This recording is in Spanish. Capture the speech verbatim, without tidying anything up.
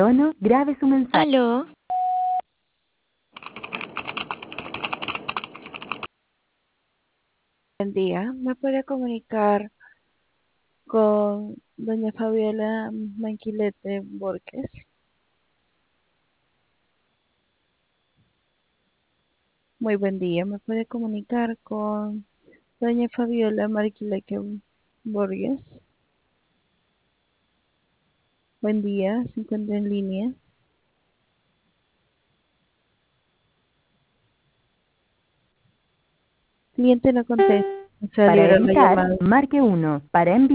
tono, grabe su mensaje. Aló, Buen día, ¿me puede comunicar con doña Fabiola Manquilete Borges? Muy buen día, ¿me puede comunicar con doña Fabiola Marquilete Borges? Buen día, se encuentra en línea. Cliente no contesta, Para salió la editar, llamada. marque uno. Para enviar